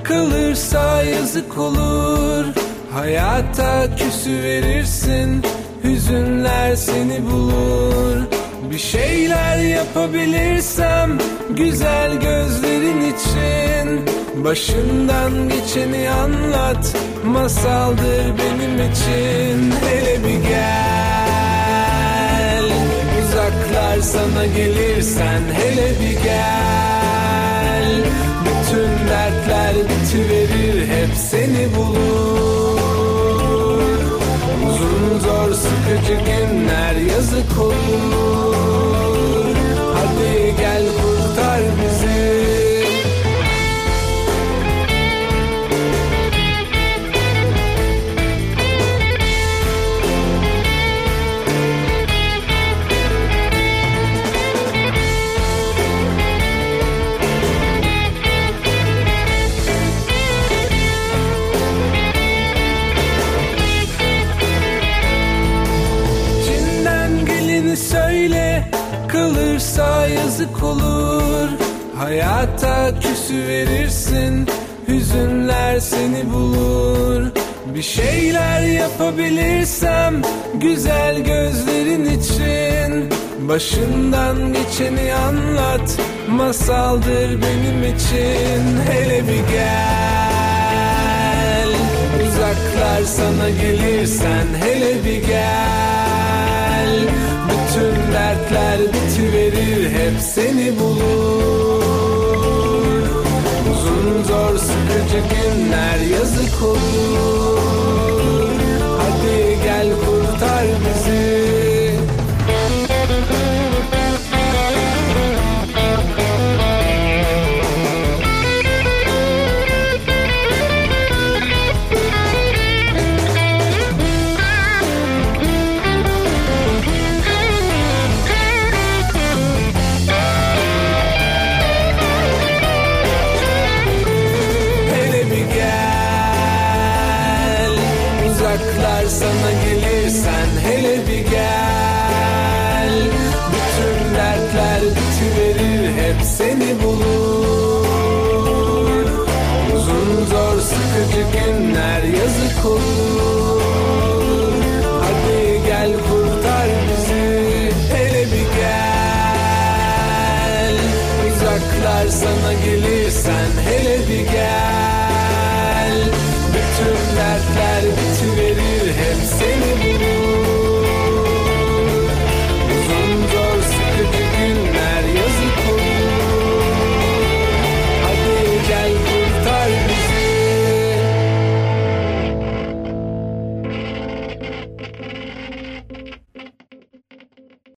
kalırsa yazık olur. Hayata küsüverirsin, hüzünler seni bulur. Bir şeyler yapabilirsem güzel gözlerin için, başından geçeni anlat, masaldır benim için. Hele bir gel, uzaklar sana gelirsen hele bir gel. Bütün dertler bitiverir, hep seni bulur. Uzun zor sıkıcı günler yazık olur. Hadi gel kurtar bizi. Söyle, kalırsa yazık olur. Hayata küsüverirsin, hüzünler seni bulur. Bir şeyler yapabilirsem güzel gözlerin için, başından geçeni anlat, masaldır benim için. Hele bir gel, uzaklar sana gelirsen hele bir gel. Bütün dertler bitiverir, hep seni bulur. Uzun zor sıkıcı günler yazık olur.